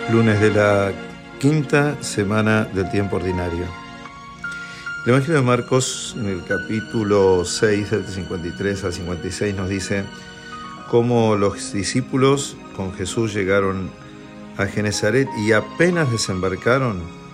Lunes de la quinta semana del tiempo ordinario. El Evangelio de Marcos, en el capítulo 6, del 53 al 56, nos dice cómo los discípulos con Jesús llegaron a Genesaret y apenas desembarcaron,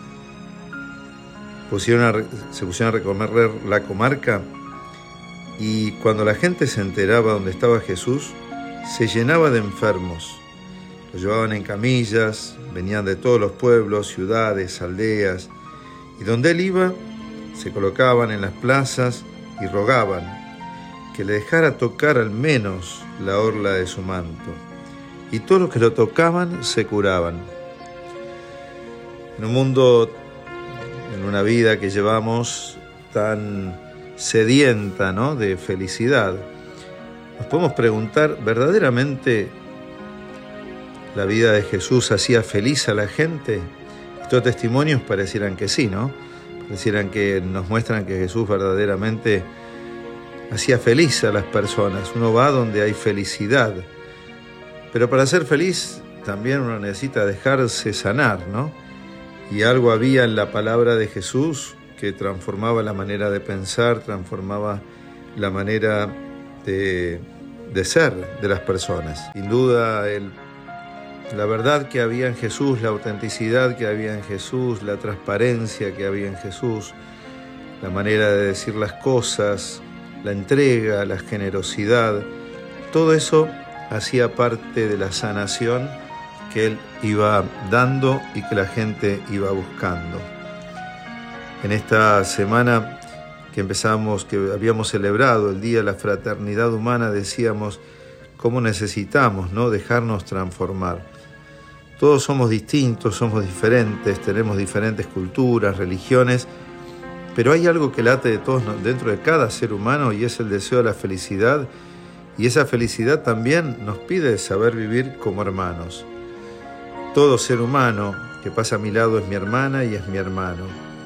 se pusieron a recorrer la comarca, y cuando la gente se enteraba dónde estaba Jesús, se llenaba de enfermos. Los llevaban en camillas, venían de todos los pueblos, ciudades, aldeas, y donde él iba, se colocaban en las plazas y rogaban que le dejara tocar al menos la orla de su manto. Y todos los que lo tocaban se curaban. En un mundo, en una vida que llevamos tan sedienta, ¿no?, de felicidad, nos podemos preguntar, ¿verdaderamente la vida de Jesús hacía feliz a la gente? Estos testimonios parecieran que sí, ¿no? Parecieran que nos muestran que Jesús verdaderamente hacía feliz a las personas. Uno va donde hay felicidad, pero para ser feliz también uno necesita dejarse sanar, ¿no? Y algo había en la palabra de Jesús que transformaba la manera de pensar, transformaba la manera de ser de las personas. Sin duda, la verdad que había en Jesús, la autenticidad que había en Jesús, la transparencia que había en Jesús, la manera de decir las cosas, la entrega, la generosidad, todo eso hacía parte de la sanación que él iba dando y que la gente iba buscando. En esta semana que habíamos celebrado el Día de la Fraternidad Humana, decíamos cómo necesitamos, ¿no?, dejarnos transformar. Todos somos distintos, somos diferentes, tenemos diferentes culturas, religiones, pero hay algo que late de todos dentro de cada ser humano, y es el deseo de la felicidad, y esa felicidad también nos pide saber vivir como hermanos. Todo ser humano que pasa a mi lado es mi hermana y es mi hermano.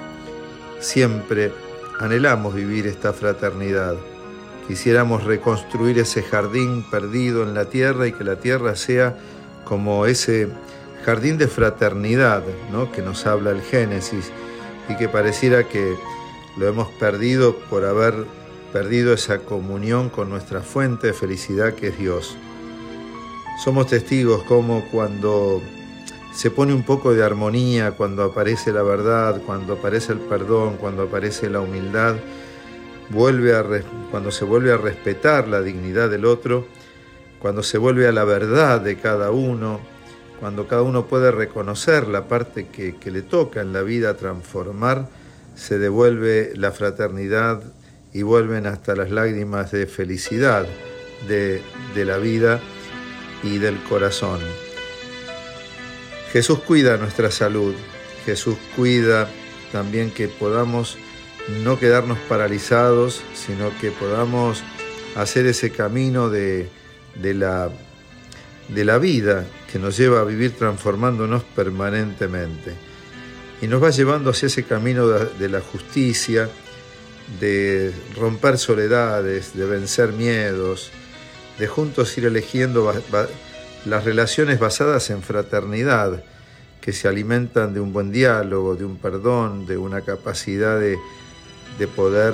Siempre anhelamos vivir esta fraternidad. Quisiéramos reconstruir ese jardín perdido en la tierra, y que la tierra sea como ese jardín de fraternidad, ¿no?, que nos habla el Génesis, y que pareciera que lo hemos perdido por haber perdido esa comunión con nuestra fuente de felicidad, que es Dios. Somos testigos como cuando se pone un poco de armonía, cuando aparece la verdad, cuando aparece el perdón, cuando aparece la humildad, cuando se vuelve a respetar la dignidad del otro, cuando se vuelve a la verdad de cada uno, cuando cada uno puede reconocer la parte que le toca en la vida transformar, se devuelve la fraternidad y vuelven hasta las lágrimas de felicidad de la vida y del corazón. Jesús cuida nuestra salud, Jesús cuida también que podamos no quedarnos paralizados, sino que podamos hacer ese camino de la vida que nos lleva a vivir transformándonos permanentemente. Y nos va llevando hacia ese camino de la justicia, de romper soledades, de vencer miedos, de juntos ir eligiendo las relaciones basadas en fraternidad, que se alimentan de un buen diálogo, de un perdón, de una capacidad de poder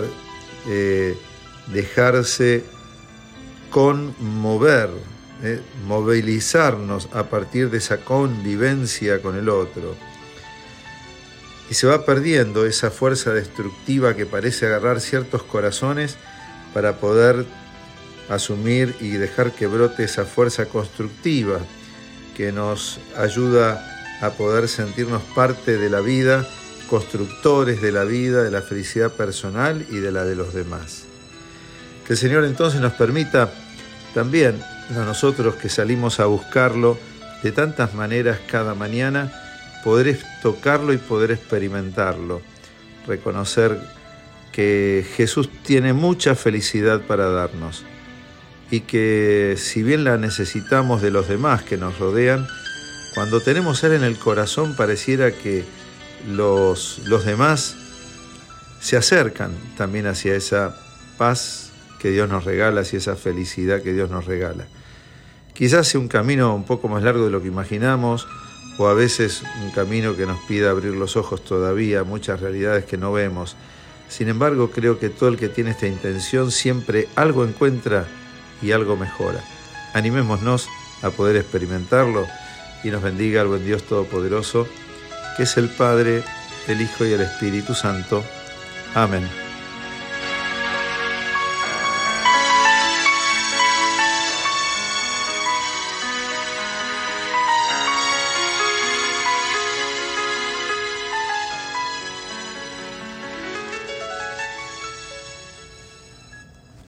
dejarse conmover, movilizarnos a partir de esa convivencia con el otro. Y se va perdiendo esa fuerza destructiva que parece agarrar ciertos corazones para poder asumir y dejar que brote esa fuerza constructiva que nos ayuda a poder sentirnos parte de la vida, constructores de la vida, de la felicidad personal y de la de los demás. Que el Señor entonces nos permita también a nosotros que salimos a buscarlo de tantas maneras cada mañana, poder tocarlo y poder experimentarlo, reconocer que Jesús tiene mucha felicidad para darnos, y que si bien la necesitamos de los demás que nos rodean, cuando tenemos Él en el corazón pareciera que los demás se acercan también hacia esa paz que Dios nos regala, hacia esa felicidad que Dios nos regala. Quizás sea un camino un poco más largo de lo que imaginamos, o a veces un camino que nos pida abrir los ojos todavía a muchas realidades que no vemos. Sin embargo, creo que todo el que tiene esta intención siempre algo encuentra y algo mejora. Animémonos a poder experimentarlo y nos bendiga el buen Dios Todopoderoso, que es el Padre, el Hijo y el Espíritu Santo. Amén.